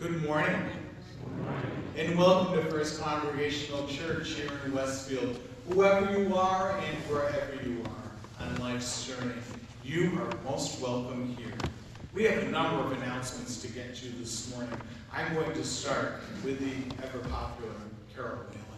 Good morning, and welcome to First Congregational Church here in Westfield. Whoever you are and wherever you are on life's journey, you are most welcome here. We have a number of announcements to get to this morning. I'm going to start with the ever-popular Carol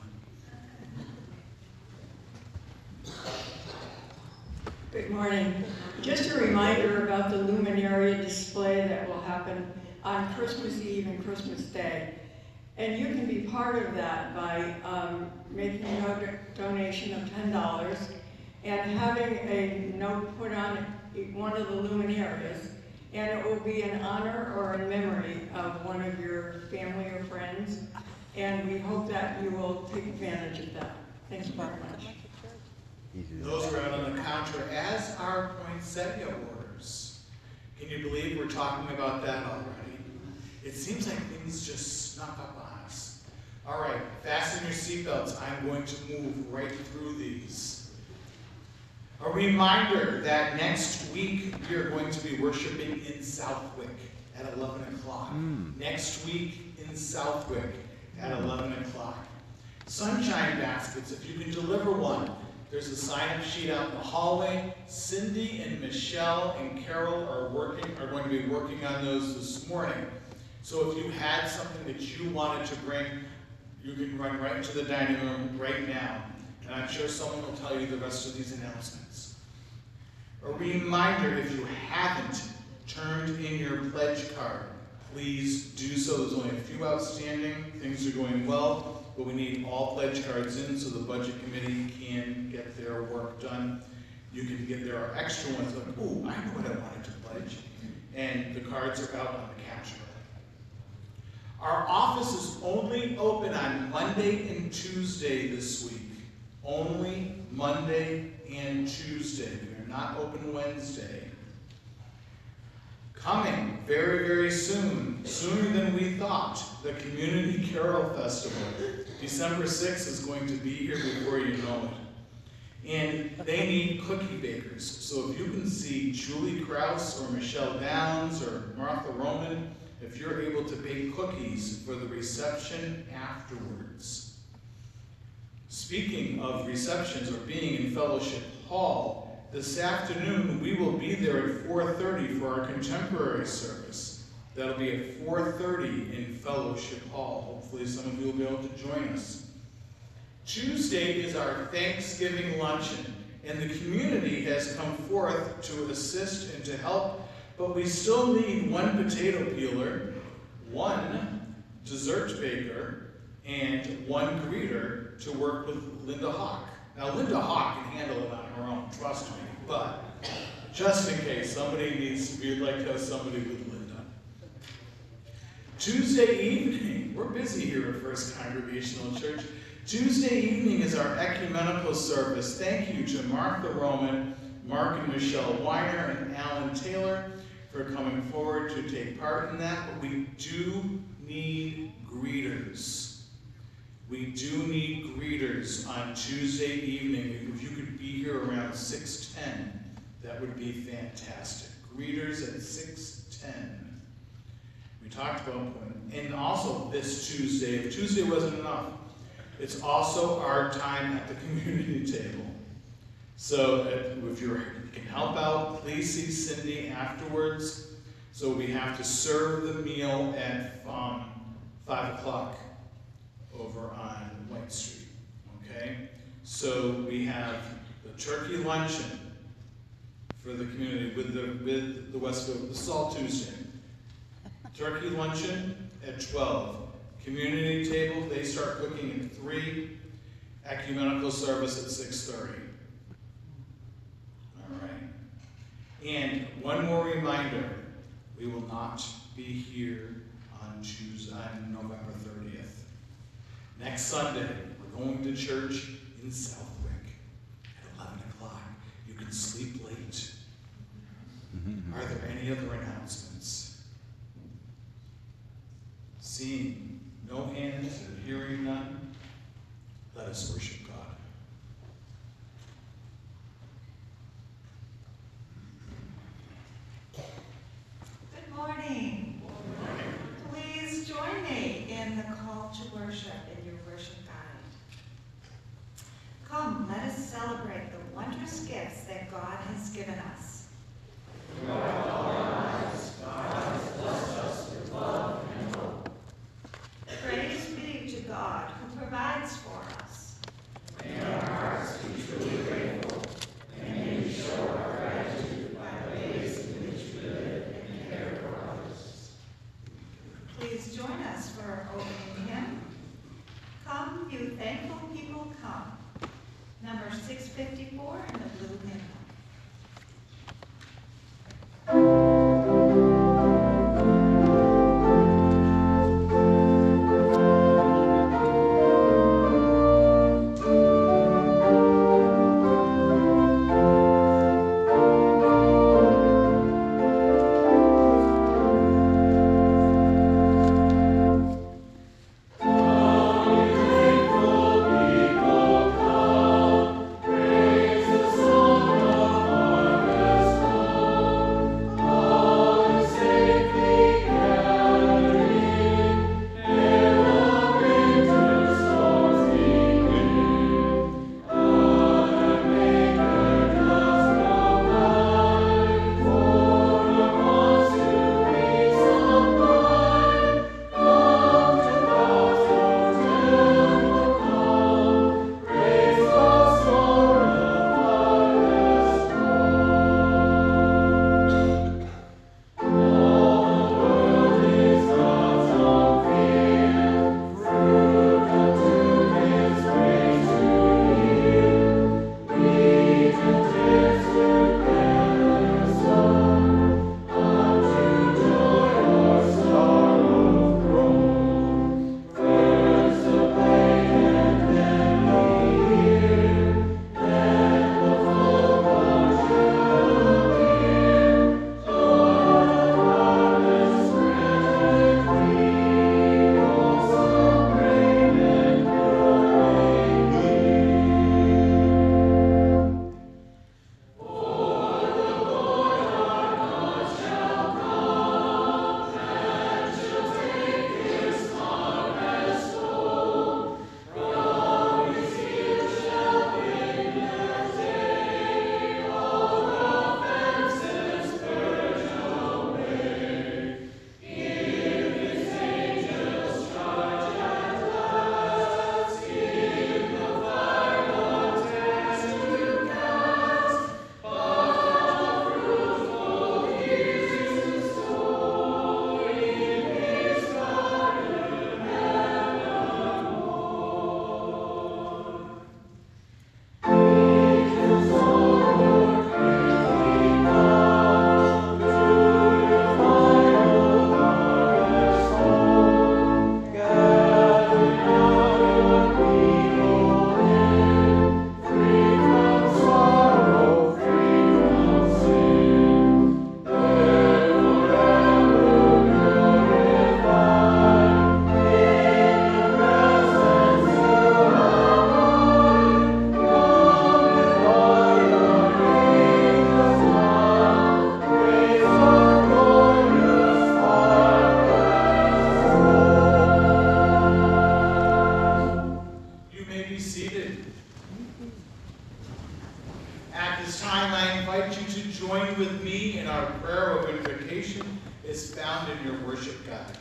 Whalen. Good morning. Just a reminder about the Luminaria display that will happen on Christmas Eve and Christmas Day. And you can be part of that by making a donation of $10 and having a note put on one of the luminarias. And it will be in honor or in memory of one of your family or friends. And we hope that you will take advantage of that. Thanks very much. Those are out on the counter, as are poinsettia orders. Can you believe we're talking about that already? It seems like things just snuck up on us. All right, fasten your seatbelts. I'm going to move right through these. A reminder that next week we are going to be worshiping in Southwick at 11 o'clock. Next week in Southwick at 11 o'clock. Sunshine baskets, if you can deliver one. There's a sign-up sheet out in the hallway. Cindy and Michelle and Carol are going to be working on those this morning. So if you had something that you wanted to bring, you can run right into the dining room right now. And I'm sure someone will tell you the rest of these announcements. A reminder, if you haven't turned in your pledge card, please do so. There's only a few outstanding. Things are going well, but we need all pledge cards in so the budget committee can get their work done. You can get, there are extra ones like, oh, I know what I wanted to pledge. And the cards are out on the counter. Our office is only open on Monday and Tuesday this week. Only Monday and Tuesday. We are not open Wednesday. Coming very, very soon, sooner than we thought, the Community Carol Festival. December 6th is going to be here before you know it. And they need cookie bakers. So if you can see Julie Krause or Michelle Downs or Martha Roman, if you're able to bake cookies for the reception afterwards. Speaking of receptions or being in Fellowship Hall, this afternoon we will be there at 4:30 for our contemporary service. That'll be at 4:30 in Fellowship Hall. Hopefully some of you will be able to join us. Tuesday is our Thanksgiving luncheon, and the community has come forth to assist and to help. But we still need one potato peeler, one dessert baker, and one greeter to work with Linda Hawk. Now, Linda Hawk can handle it on her own, trust me, but just in case somebody needs, we'd like to have somebody with Linda. Tuesday evening, we're busy here at First Congregational Church. Tuesday evening is our ecumenical service. Thank you to Martha Roman, Mark and Michelle Weiner, and Alan Taylor for coming forward to take part in that, but we do need greeters. We do need greeters on Tuesday evening. If you could be here around 6:10, that would be fantastic. Greeters at 6:10. We talked about, and also this Tuesday, if Tuesday wasn't enough, it's also our time at the community table. So if you can help out, please see Cindy afterwards. So we have to serve the meal at 5 o'clock over on White Street, okay? So we have the turkey luncheon for the community with the Westfield, this is all Tuesday. Turkey luncheon at 12. Community table, they start cooking at 3. Ecumenical service at 6:30. And one more reminder, we will not be here on November 30th. Next Sunday, we're going to church in Southwick at 11 o'clock. You can sleep late. Are there any other announcements? Seeing no hands and hearing none, let us worship God. Good morning. Please join celebrate the wondrous gifts that God has given us. Praise be to God who provides for us. Please join us for our opening hymn. Come, you thankful people, come. Number 654 in the blue hymnal. is found in your worship guide.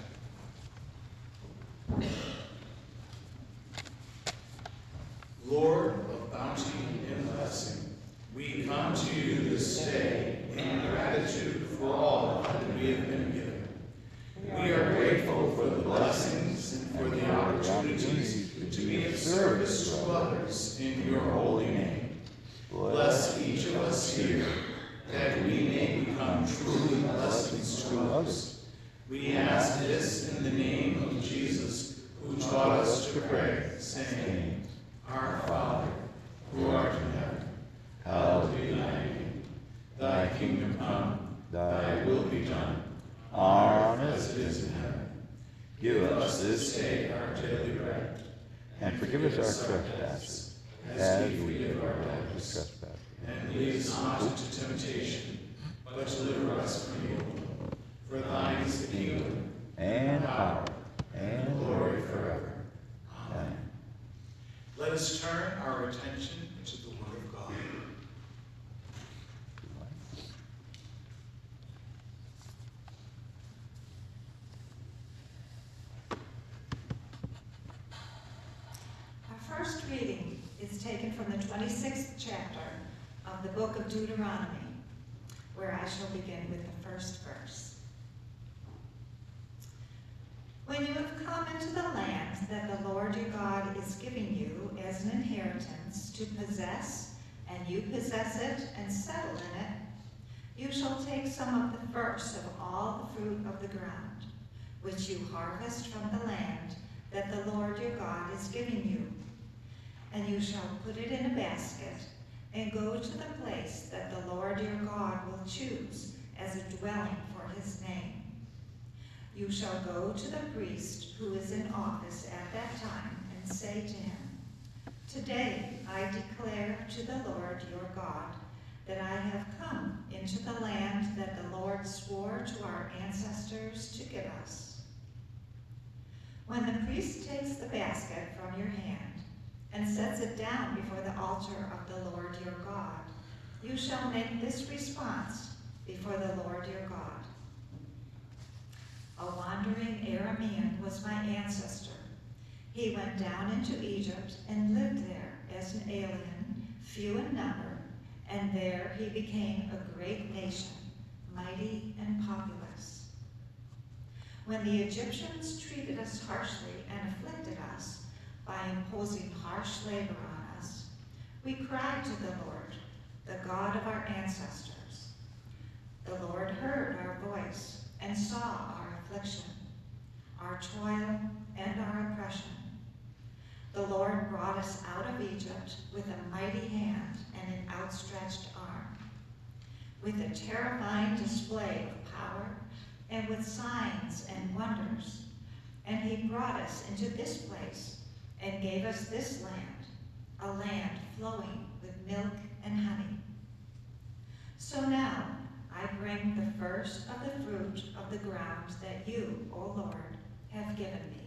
Lord of bounty and blessing, we come to you this day in gratitude for all that we have been given. We are grateful for the blessings and for the opportunities to be of service to others in your holy name. Bless each of us here, that we may become truly blessings to others. We ask this in the name of Jesus, who taught us to pray, saying, Our Father, who art in heaven, hallowed be thy name. Thy kingdom come, thy will be done, on earth as it is in heaven. Give us this day our daily bread, and forgive us our trespasses, as we forgive our debtors. And lead us not into temptation, but deliver us from evil. For thine is the kingdom, and power, and glory forever. Amen. Let us turn our attention to the Word of God. reading is taken from the 26th chapter of the book of Deuteronomy, where I shall begin with the first verse. When you have come into the land that the Lord your God is giving you as an inheritance to possess, and you possess it and settle in it, you shall take some of the first of all the fruit of the ground, which you harvest from the land that the Lord your God is giving you. And you shall put it in a basket and go to the place that the Lord your God will choose as a dwelling for his name. You shall go to the priest who is in office at that time and say to him, Today I declare to the Lord your God that I have come into the land that the Lord swore to our ancestors to give us. When the priest takes the basket from your hand and sets it down before the altar of the Lord your God, you shall make this response before the Lord your God. A wandering Aramean was my ancestor. He went down into Egypt and lived there as an alien, few in number, and there he became a great nation, mighty and populous. When the Egyptians treated us harshly and afflicted us by imposing harsh labor on us, we cried to the Lord, the God of our ancestors. The Lord heard our voice and saw our affliction, our toil, and our oppression. The Lord brought us out of Egypt with a mighty hand and an outstretched arm, with a terrifying display of power and with signs and wonders. And he brought us into this place and gave us this land, a land flowing with milk and honey. So now I bring the first of the fruit of the ground that you, O Lord, have given me.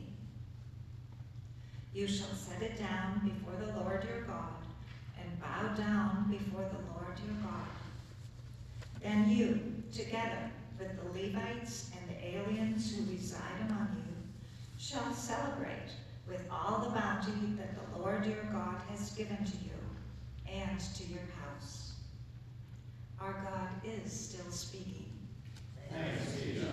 You shall set it down before the Lord your God, and bow down before the Lord your God. Then you, together with the Levites and the aliens who reside among you, shall celebrate with all the bounty that the Lord your God has given to you and to your house. Our God is still speaking. Thanks be to God.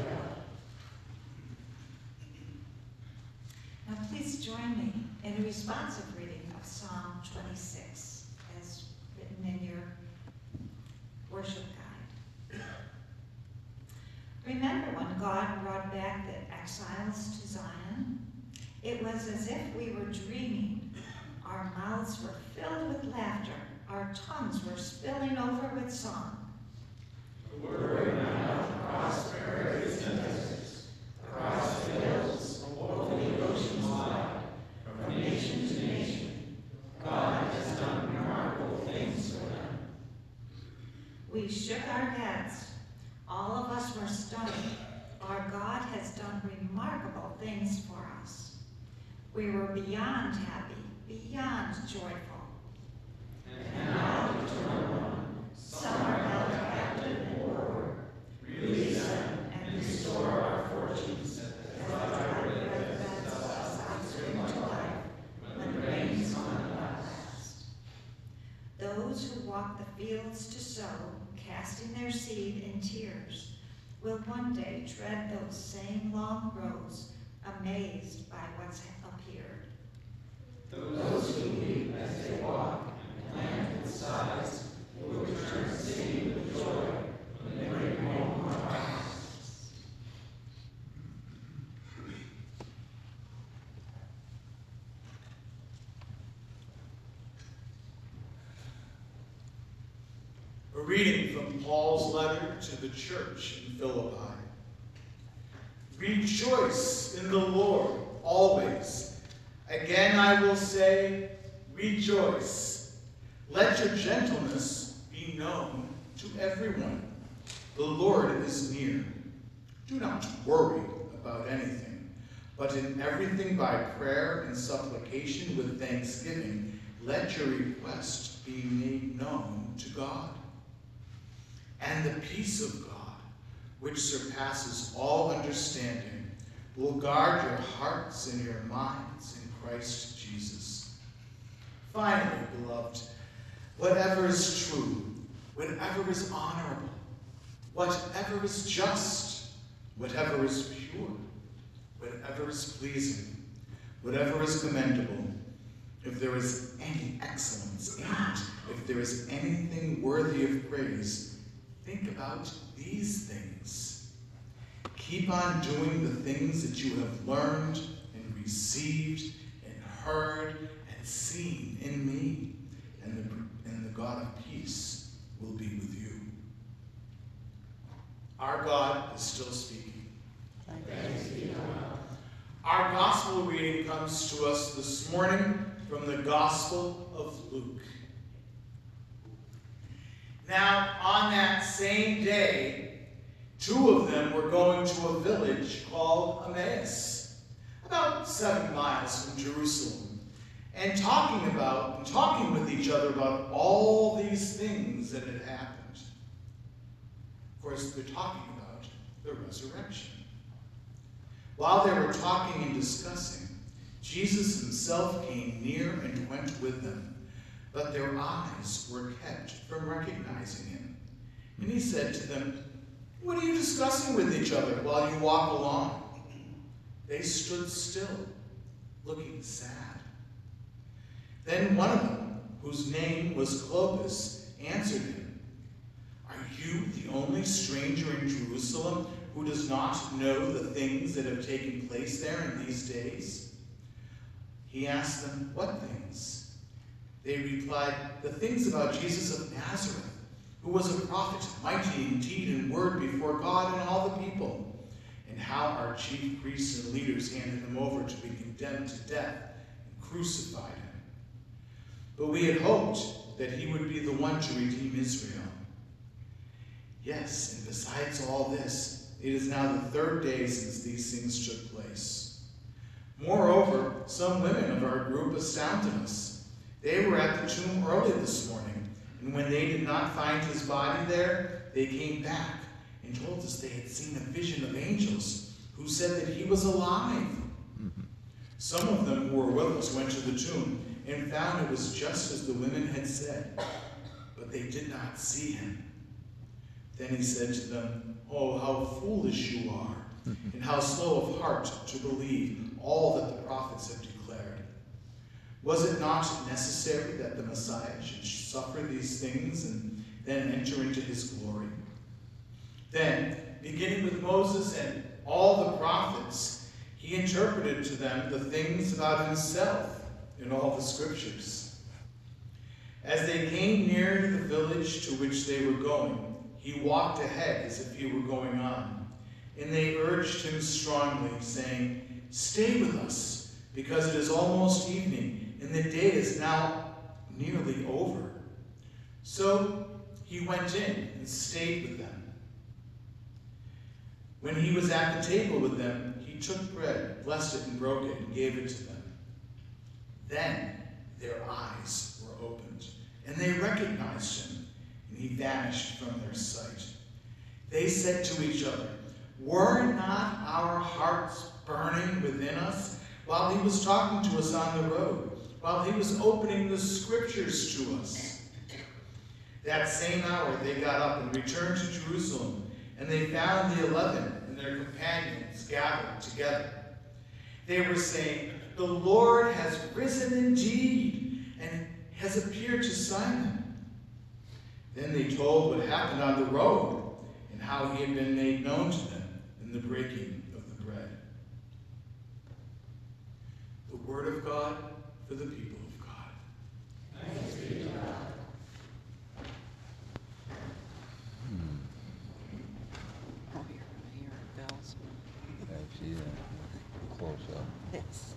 Now please join me in a responsive reading of Psalm 26 as written in your worship guide. Remember when God brought back the exiles to Zion? It was as if we were dreaming. Our mouths were filled with laughter. Our tongues were spilling over with song. The word went out across prairies and deserts, across the hills, over the ocean's wide, from nation to nation. God has done remarkable things for them. We shook our heads. All of us were stunned. Our God has done remarkable things for us. We were beyond happy, beyond joyful. And now to turn on, some are held captive in war. Release them and restore our fortunes, as the dry weather that does spring to life when the rain is on at last. Those who walk the fields to sow, casting their seed in tears, will one day tread those same long roads, amazed by what's appeared. Those who weep as they walk and plant with sighs will return singing with joy when they bring home our harvests. A reading from Paul's letter to the church in Philippi. Rejoice in the Lord always. Again I will say, rejoice. Let your gentleness be known to everyone. The Lord is near. Do not worry about anything, but in everything by prayer and supplication with thanksgiving, let your request be made known to God. And the peace of God, which surpasses all understanding, will guard your hearts and your minds in Christ Jesus. Finally, beloved, whatever is true, whatever is honorable, whatever is just, whatever is pure, whatever is pleasing, whatever is commendable, if there is any excellence, and if there is anything worthy of praise, think about these things. Keep on doing the things that you have learned and received and heard and seen in me, and the God of peace will be with you. Our God is still speaking. Thanks be to God. Our gospel reading comes to us this morning from the Gospel of Luke. Now, on that same day, two of them were going to a village called Emmaus, about 7 miles from Jerusalem, and talking with each other about all these things that had happened. Of course, they're talking about the resurrection. While they were talking and discussing, Jesus himself came near and went with them, but their eyes were kept from recognizing him. And he said to them, "What are you discussing with each other while you walk along?" They stood still, looking sad. Then one of them, whose name was Clopas, answered him, "Are you the only stranger in Jerusalem who does not know the things that have taken place there in these days?" He asked them, "What things?" They replied, "The things about Jesus of Nazareth, who was a prophet, mighty in deed and word before God and all the people, and how our chief priests and leaders handed him over to be condemned to death and crucified him. But we had hoped that he would be the one to redeem Israel. Yes, and besides all this, it is now the 3rd day since these things took place. Moreover, some women of our group astounded us. They were at the tomb early this morning, and when they did not find his body there, they came back and told us they had seen a vision of angels who said that he was alive. Some of them who were with us went to the tomb and found it was just as the women had said, but they did not see him." Then he said to them, "Oh, how foolish you are, and how slow of heart to believe all that the prophets have declared. Was it not necessary that the Messiah should suffer these things and then enter into his glory?" Then, beginning with Moses and all the prophets, he interpreted to them the things about himself in all the scriptures. As they came near to the village to which they were going, he walked ahead as if he were going on, and they urged him strongly, saying, "Stay with us, because it is almost evening, and the day is now nearly over." So he went in and stayed with them. When he was at the table with them, he took bread, blessed it, and broke it, and gave it to them. Then their eyes were opened, and they recognized him, and he vanished from their sight. They said to each other, "Were not our hearts burning within us while he was talking to us on the road, while he was opening the scriptures to us?" That same hour they got up and returned to Jerusalem, and they found the 11 and their companions gathered together. They were saying, "The Lord has risen indeed and has appeared to Simon." Then they told what happened on the road and how he had been made known to them in the breaking of the bread. The word of God for the people of God. Thanks be to God. Oh, you're gonna hear it, bells. Actually, close up. Yes.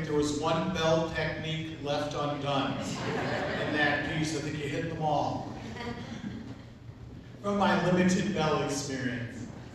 there was one bell technique left undone in that piece. I think you hit them all. From my limited bell experience.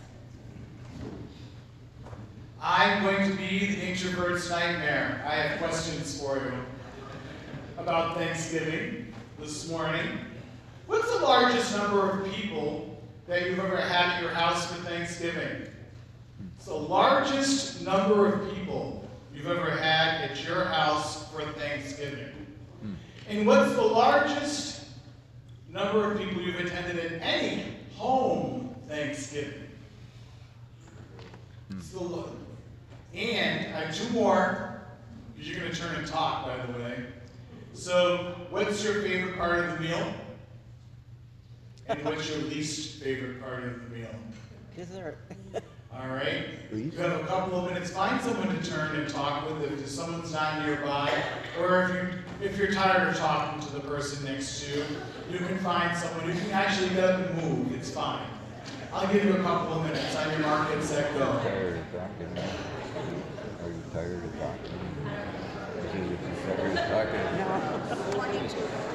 I'm going to be the introvert's nightmare. I have questions for you about Thanksgiving this morning. What's the largest number of people that you've ever had at your house for Thanksgiving? It's the largest number of people you've ever had at your house for Thanksgiving. And what's the largest number of people you've attended at any home Thanksgiving? And I have two more, because you're going to turn and talk, by the way. So, what's your favorite part of the meal? And what's your least favorite part of the meal? Dessert. All right. You have a couple of minutes. Find someone to turn and talk with if someone's not nearby, or if you're tired of talking to the person next to you, you can find someone. You can actually get up and move. It's fine. I'll give you a couple of minutes. On your mark, get set, go. Tired of talking now? Are you tired of talking? Is it tired of talking?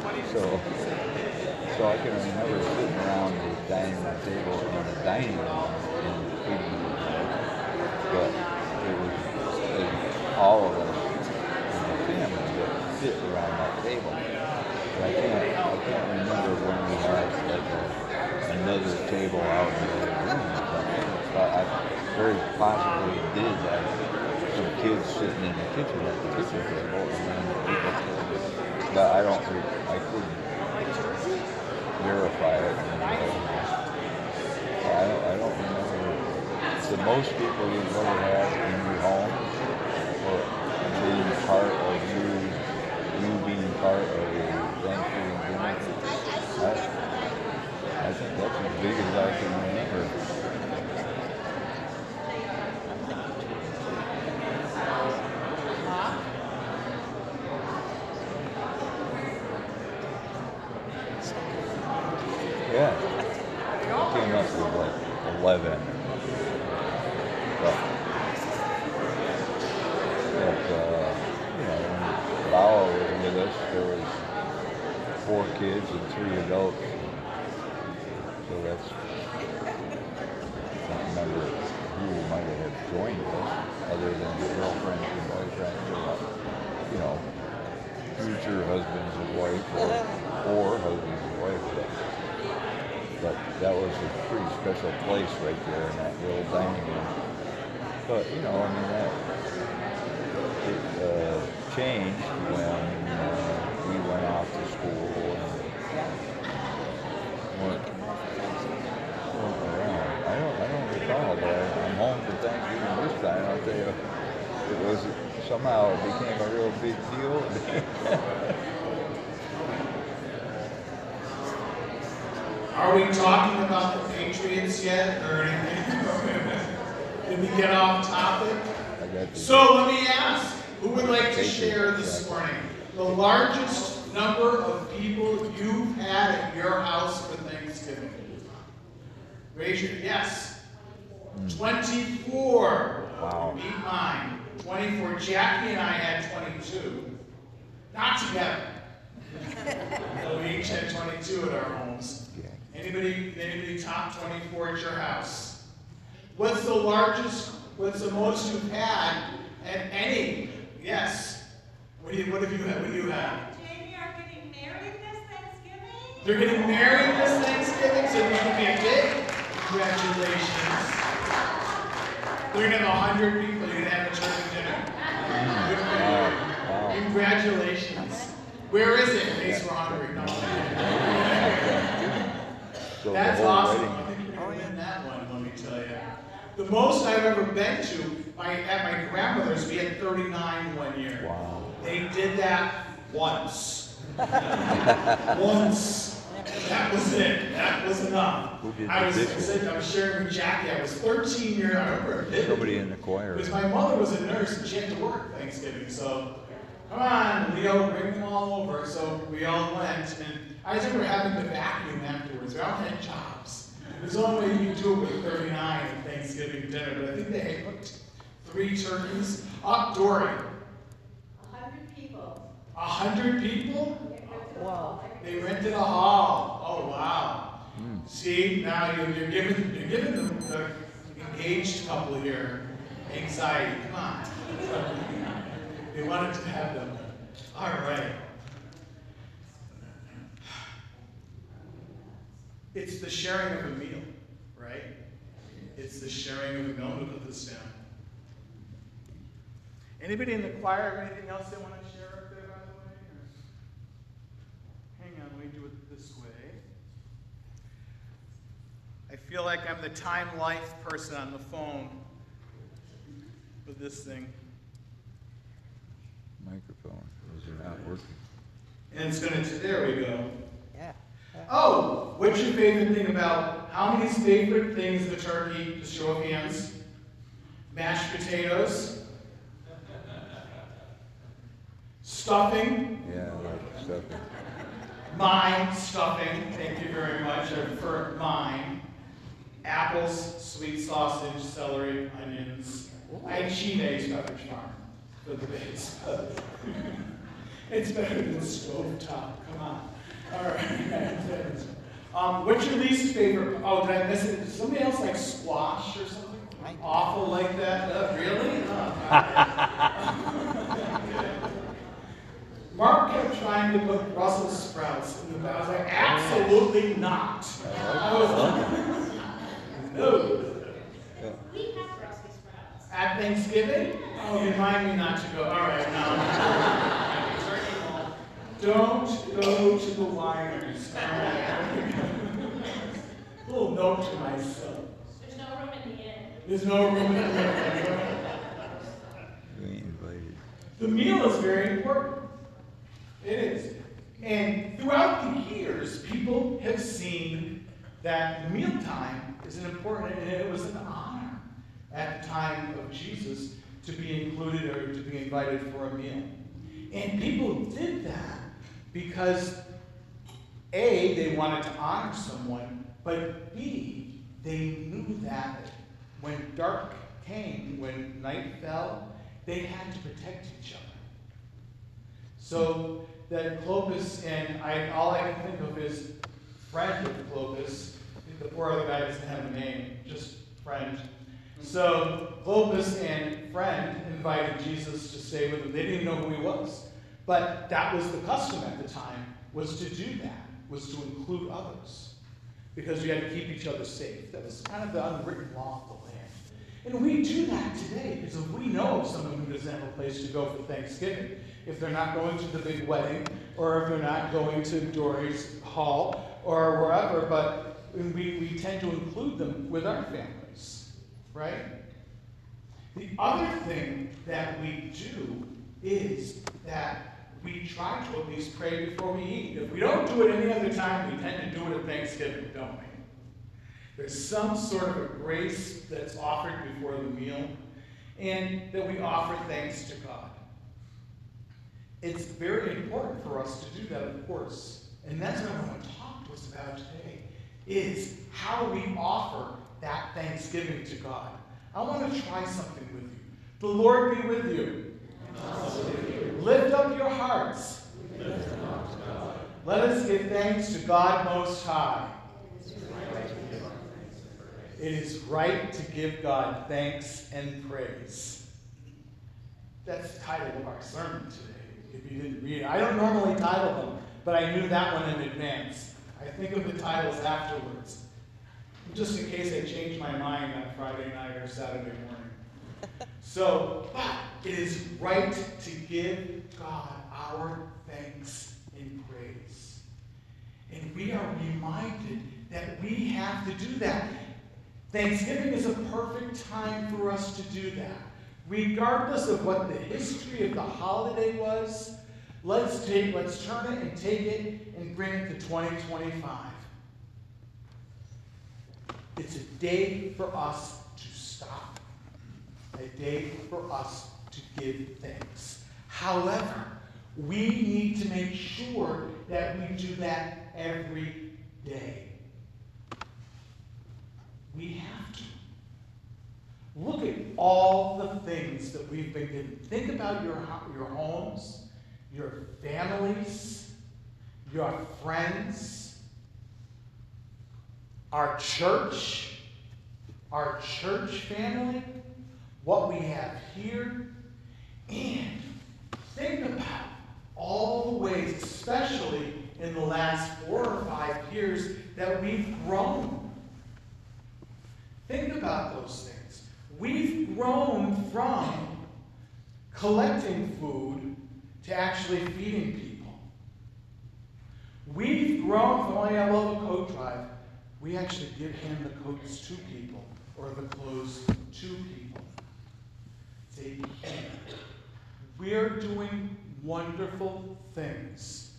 So I can remember sitting around the dining room table in the dining room and eating, but it was all of us in the family that sit around that table. But I can't remember when we had like another table out in the other room or something. But I very possibly did have some kids sitting in the kitchen at the kitchen table, and then people, but I couldn't verify it. I don't remember the most people you've ever had in your home, or being part of you being part of a Thanksgiving dinner. I think that's as big as I can remember. Yeah, I came up with like 11. But you know, when Lala was with us, there was 4 kids and 3 adults. So that's, I don't remember who might have joined us, other than the girlfriends and boyfriends, or, you know, future husbands and wife, or husbands and wife. But that was a pretty special place right there in that little dining room. But, you know, I mean, it changed when we went off to school and weren't around. I don't recall, but I'm home for Thanksgiving this time. I'll tell you, it was somehow it became a real big deal. Are we talking about the Patriots yet, or anything? Did we get off topic? So let me ask, who would like to share this morning the largest number of people you've had at your house for Thanksgiving? Raise your, yes. 24. Wow. You beat mine. 24. Jackie and I had 22. Not together. So we each had 22 at our homes. Anybody top 24 at your house? What's the most you've had at any? Yes. What have you had? What do you have? Jamie are getting married this Thanksgiving. They're getting married this Thanksgiving, so there's going to be a big congratulations. They're going to have 100 people. You're going to have a turkey dinner. Wow. Congratulations. Where is it in case we're hungry? No. So That's the whole awesome. wedding, I think you're going to win that one, let me tell you. The most I've ever been to, at my grandmother's, we had 39 one year. wow. They did that once. Once. That was it. That was enough. Who did I the was dishes? sharing with Jackie. I was 13 years. I remember vividly. Somebody in the choir. Because my mother was a nurse and she had to work Thanksgiving. So, come on, Leo, bring them all over. So we all went, and I just remember having to vacuum afterwards. We all had jobs. There's the only way you could do it with 39 at Thanksgiving dinner, but I think they had cooked 3 turkeys. Dory, 100 people? Whoa. They rented a hall. Oh, wow. See, now you're giving the engaged couple here anxiety. Come on. They wanted to have them. All right. It's the sharing of a meal, right? It's the sharing of a meal. I'm going to put this down. Anybody in the choir have anything else they want to share up there, by the way? Or... Hang on, let me do it this way. I feel like I'm the Time Life person on the phone with this thing. Microphone. Those are not working. And it's going to, there we go. Yeah. Oh, what's your favorite thing about, how many's favorite things of a turkey? Just show of hands. Mashed potatoes. Stuffing. Yeah, I like stuffing. Mine, stuffing. Thank you very much. I prefer mine. Apples, sweet sausage, celery, onions. I cheat eggs, Pepperidge Farm for the base. It's better than stovetop. Come on. All right. What's your least favorite? Oh, did I miss it? Does somebody else like squash or something? Awful like that? Really? Mark kept trying to put Brussels sprouts in the bag. I was like, absolutely not. I was like, no. We have Brussels sprouts. At Thanksgiving? Oh, remind me not to go. All right, no. Don't go to the wineries. All right. Little note to myself. There's no room in the inn. There's no room in the inn. We ain't invited. The meal is very important. It is. And throughout the years, people have seen that mealtime is an important, and it was an honor at the time of Jesus to be included or to be invited for a meal. And people did that because A, they wanted to honor someone, but B, they knew that when dark came, when night fell, they had to protect each other. So that Clopas and all I can think of is friend of Clopas. The poor other guy doesn't have a name, just friend. So Clopas and friend invited Jesus to stay with them. They didn't even know who he was. But that was the custom at the time, was to do that, was to include others. Because we had to keep each other safe. That was kind of the unwritten law of the land. And we do that today, because if we know of someone who doesn't have a place to go for Thanksgiving, if they're not going to the big wedding, or if they're not going to Dory's Hall, or wherever, but we tend to include them with our families, right? The other thing that we do is that we try to at least pray before we eat. If we don't do it any other time, we tend to do it at Thanksgiving, don't we? There's some sort of a grace that's offered before the meal, and that we offer thanks to God. It's very important for us to do that, of course. And that's what I want to talk to us about today, is how we offer that thanksgiving to God. I want to try something with you. The Lord be with you. And also with you. Lift up your hearts. Let us give thanks to God Most High. It is right to give God thanks and praise. That's the title of our sermon today, if you didn't read it. I don't normally title them, but I knew that one in advance. I think of the titles afterwards, just in case I change my mind on Friday night or Saturday morning. So, but it is right to give God our thanks and praise. And we are reminded that we have to do that. Thanksgiving is a perfect time for us to do that. Regardless of what the history of the holiday was, let's turn it and take it and bring it to 2025. It's a day for us to stop. A day for us to give thanks. However, we need to make sure that we do that every day. We have to. Look at all the things that we've been given. Think about your homes. your families, your friends, our church family, what we have here, and think about all the ways, especially in the last 4 or 5 years, that we've grown. Think about those things. We've grown from collecting food to actually feeding people. We've grown from, oh yeah, I love a coat drive. We actually hand the coats to people, or the clothes to people. Say, hey, we're doing wonderful things.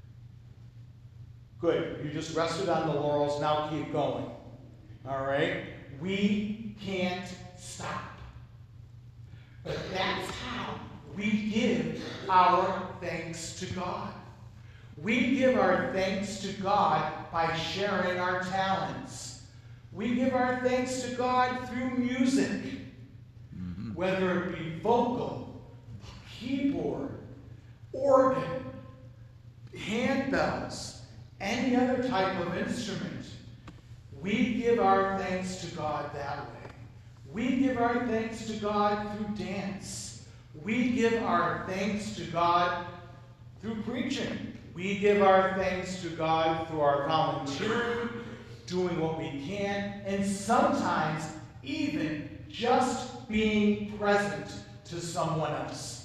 Good, you just rested on the laurels, now keep going. All right? We can't stop. But that's how we give our thanks to God. We give our thanks to God by sharing our talents. We give our thanks to God through music, whether it be vocal, keyboard, organ, handbells, any other type of instrument. We give our thanks to God that way. We give our thanks to God through dance. We give our thanks to God through preaching. We give our thanks to God through our volunteering, doing what we can, and sometimes even just being present to someone else.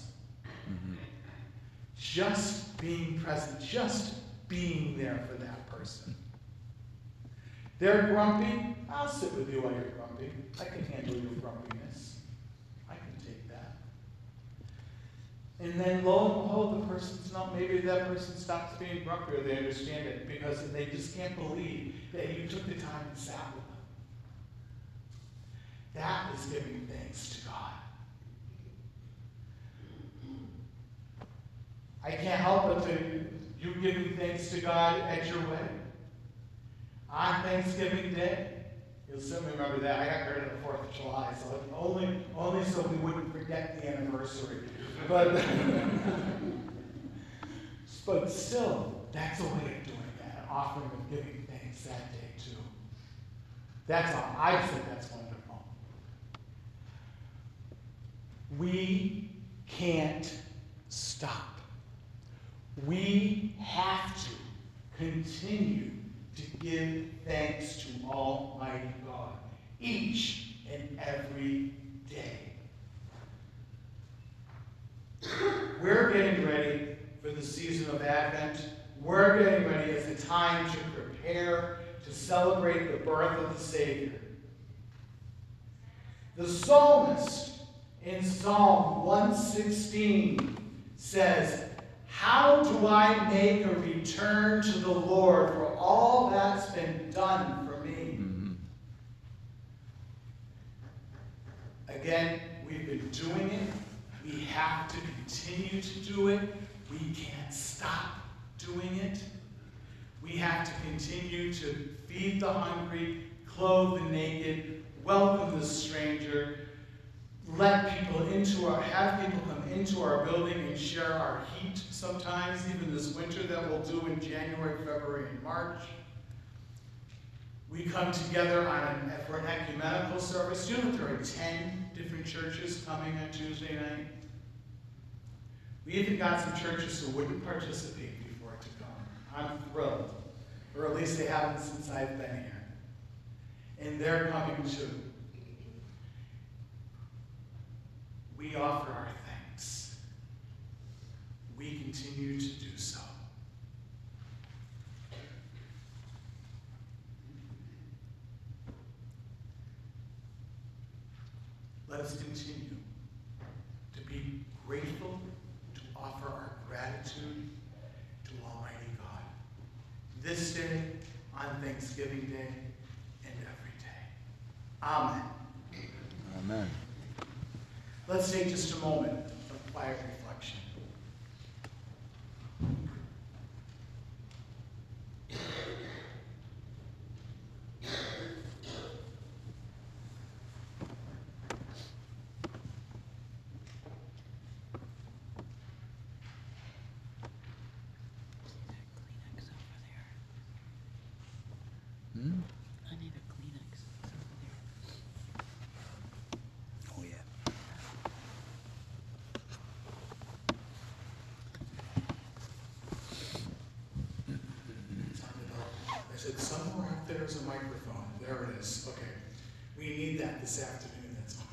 Just being present, just being there for that person. They're grumpy. I'll sit with you while you're grumpy. I can handle your grumpiness. I can take that. And then lo and behold, the person's not, maybe that person stops being grumpy, or they understand it, because they just can't believe that you took the time and sat with them. That is giving thanks to God. I can't help but to you giving thanks to God at your wedding. On Thanksgiving Day, you'll certainly remember that. I got married on the 4th of July, so only so we wouldn't forget the anniversary. But, but still, that's a way of doing that, an offering of giving thanks that day too. That's all. I think that's wonderful. We can't stop. We have to continue to give thanks to Almighty God each and every day. We're getting ready for the season of Advent. We're getting ready as a time to prepare to celebrate the birth of the Savior. The psalmist in Psalm 116 says, "How do I make a return to the Lord for all that's been done for me?" Again, we've been doing it. We have to continue to do it. We can't stop doing it. We have to continue to feed the hungry, clothe the naked, welcome the stranger, have people come into our building and share our heat sometimes, even this winter that we'll do in January, February, and March. We come together for an ecumenical service. You know that there are 10 different churches coming on Tuesday night? We even got some churches who wouldn't participate before to come. I'm thrilled. Or at least they haven't since I've been here. And they're coming too. We offer our thanks. We continue to do so. Let us continue to be grateful, to offer our gratitude to Almighty God. This day, on Thanksgiving Day, and every day. Amen. Amen. Let's take just a moment of quiet reflection. there's a microphone. There it is. Okay. We need that this afternoon. That's why.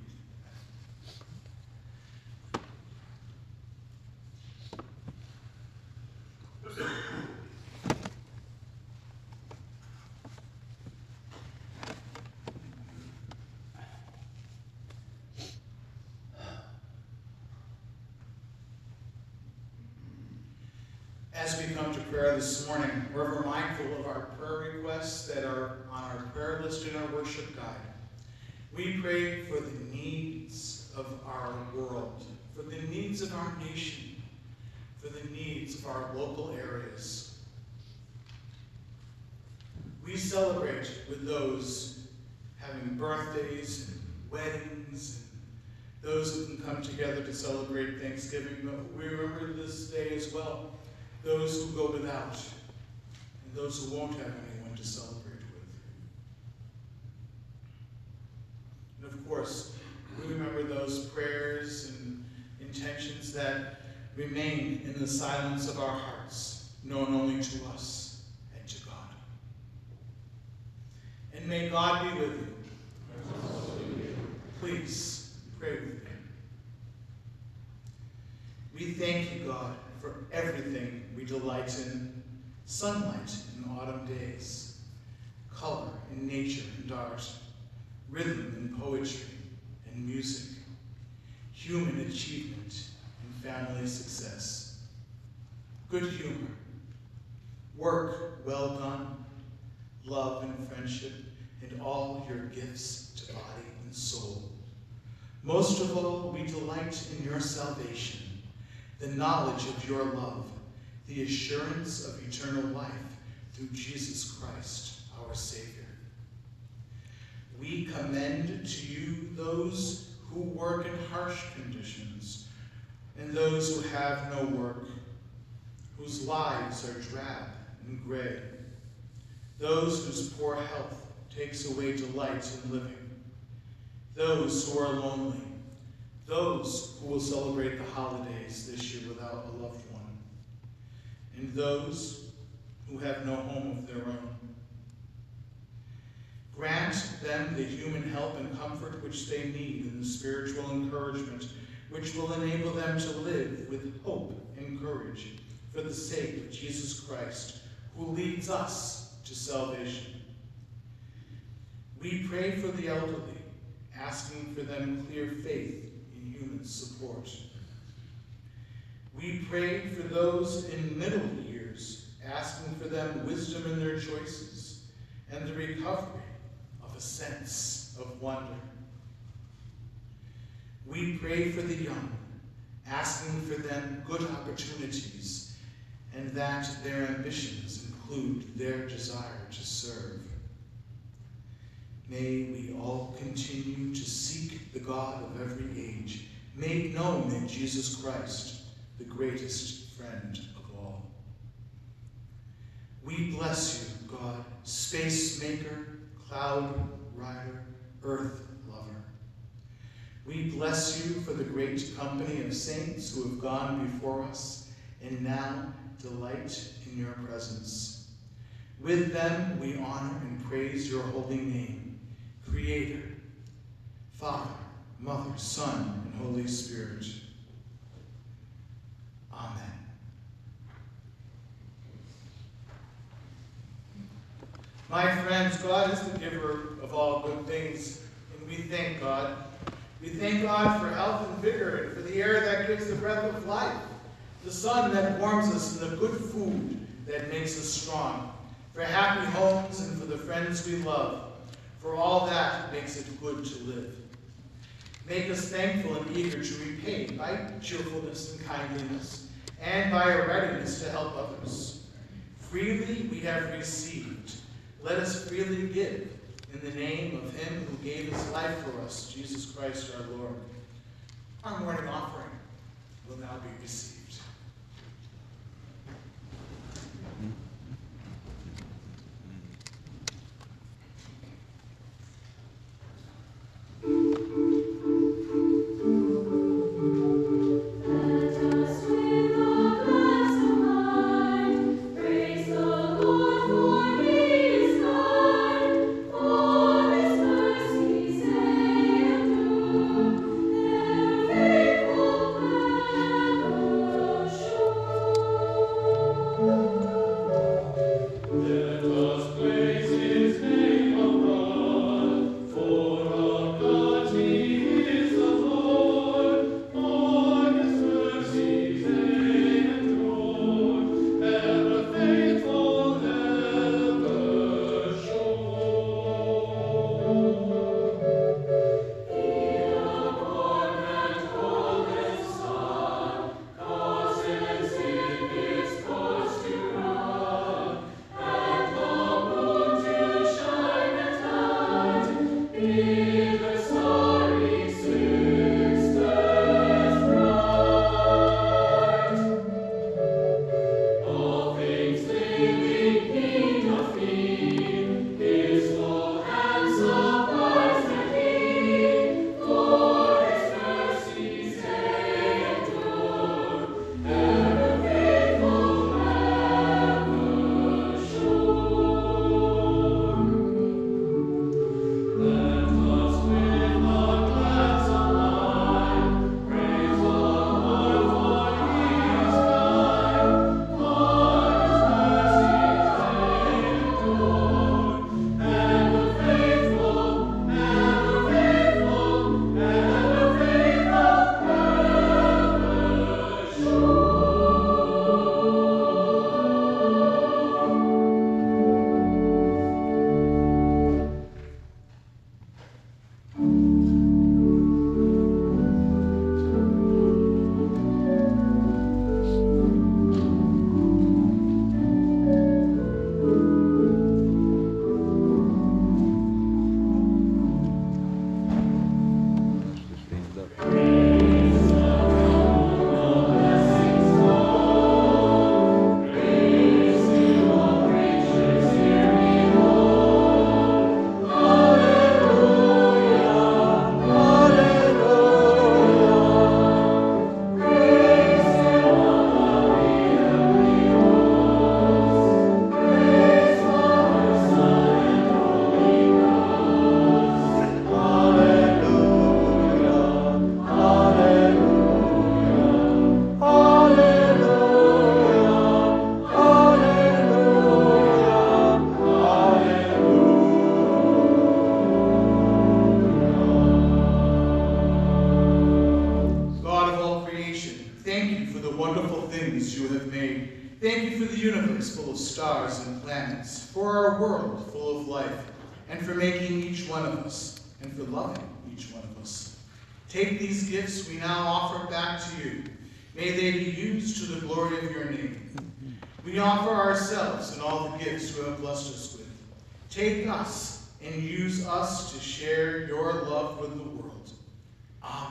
As we come to prayer this morning, we're ever mindful of our prayer requests that are on our prayer list in our worship guide. We pray for the needs of our world, for the needs of our nation, for the needs of our local areas. We celebrate with those having birthdays and weddings, and those who can come together to celebrate Thanksgiving. But we remember this day as well, those who go without, and those who won't have anyone to celebrate with. And of course, we remember those prayers and intentions that remain in the silence of our hearts, known only to us and to God. And may God be with you. Please pray with me. We thank you, God, for everything we delight in: sunlight in autumn days, color in nature and art, rhythm in poetry and music, human achievement and family success, good humor, work well done, love and friendship, and all your gifts to body and soul. Most of all, we delight in your salvation, the knowledge of your love, the assurance of eternal life through Jesus Christ, our Savior. We commend to you those who work in harsh conditions, and those who have no work, whose lives are drab and gray, those whose poor health takes away delight in living, those who are lonely, those who will celebrate the holidays this year without a loved one, and those who have no home of their own. Grant them the human help and comfort which they need, and the spiritual encouragement which will enable them to live with hope and courage for the sake of Jesus Christ, who leads us to salvation. We pray for the elderly, asking for them clear faith in human support. We pray for those in middle years, asking for them wisdom in their choices and the recovery of a sense of wonder. We pray for the young, asking for them good opportunities and that their ambitions include their desire to serve. May we all continue to seek the God of every age, made known in Jesus Christ, the greatest friend of all. We bless you, God, space maker, cloud rider, earth lover. We bless you for the great company of saints who have gone before us and now delight in your presence. With them we honor and praise your holy name, Creator, Father, Mother, Son, and Holy Spirit. Amen. My friends, God is the giver of all good things, and we thank God. We thank God for health and vigor, and for the air that gives the breath of life, the sun that warms us, and the good food that makes us strong, for happy homes and for the friends we love, for all that makes it good to live. Make us thankful and eager to repay by cheerfulness and kindliness, and by a readiness to help others. Freely we have received. Let us freely give in the name of him who gave his life for us, Jesus Christ our Lord. Our morning offering will now be received. Praise the Lord, for he is God. wonderful things you have made. Thank you for the universe full of stars and planets, for our world full of life, and for making each one of us, and for loving each one of us. Take these gifts we now offer back to you. May they be used to the glory of your name. We offer ourselves and all the gifts you have blessed us with. Take us and use us to share your love with the world. Amen.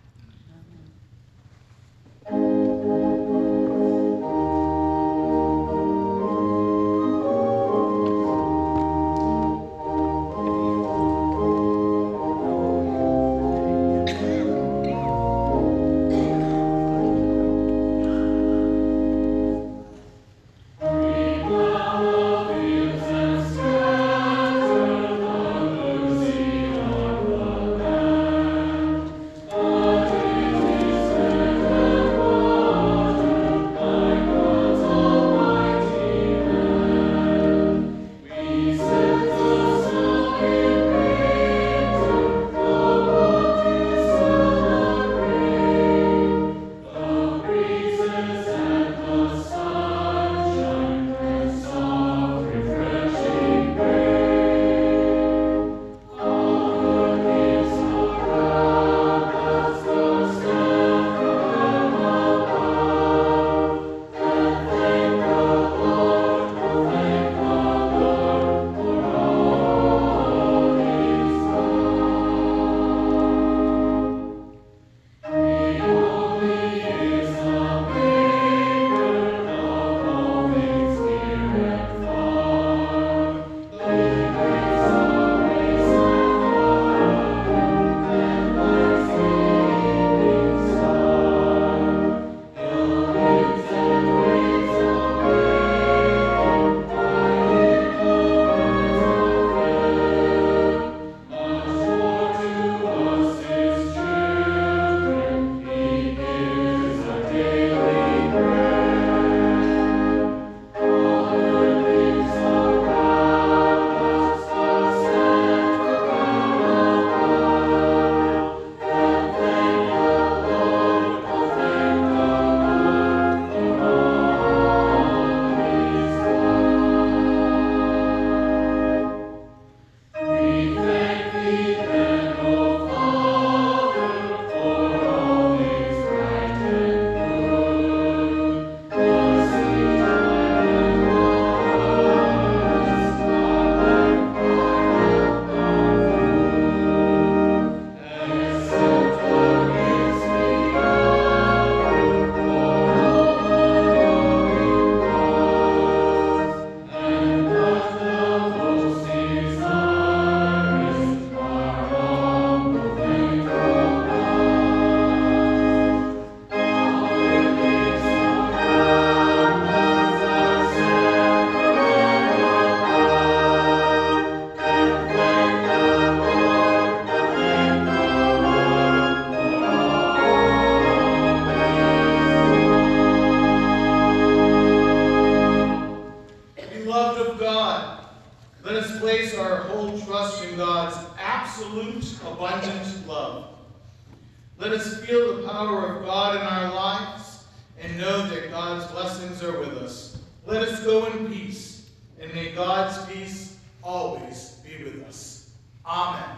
abundant love. Let us feel the power of God in our lives and know that God's blessings are with us. Let us go in peace, and may God's peace always be with us. Amen.